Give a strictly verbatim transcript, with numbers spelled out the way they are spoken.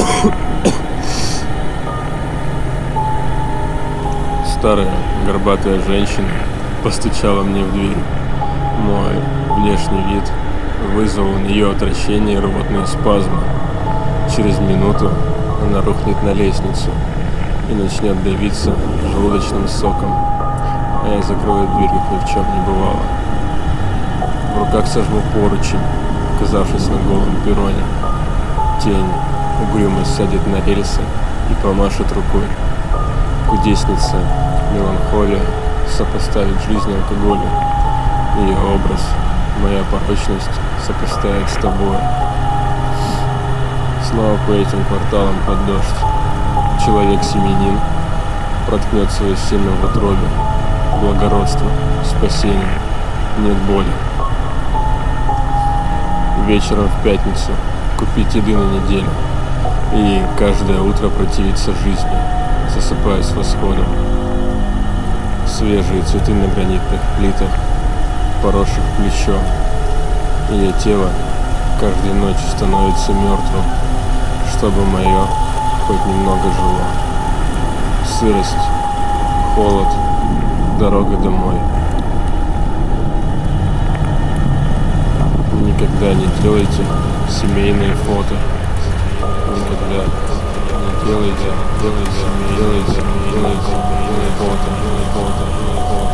Старая горбатая женщина постучала мне в дверь. Мой внешний вид вызвал у нее отвращение и рвотные спазмы. Через минуту она рухнет на лестницу и начнет давиться желудочным соком, а я закрою дверь, как ни в чем не бывало. В руках сожму поручень, оказавшись на голом перроне. Тень угрюмо сядет на рельсы и помашет рукой. Кудесница меланхолия сопоставит жизнь алкоголю. Ее образ, моя порочность сопоставит с тобой. Снова по этим кварталам под дождь. Человек-семенин проткнет свое семя в утробе. Благородство, спасение, нет боли. Вечером в пятницу купить еды на неделю. И каждое утро противиться жизни, засыпая с восходом. Свежие цветы на гранитных плитах, поросших плечом. Ее тело каждой ночью становится мертвым, чтобы мое хоть немного жило. Сырость, холод, дорога домой. Никогда не делайте семейные фото. Никогда не делайте, делайте, делайте, делайте, делайте фото, фото, фото.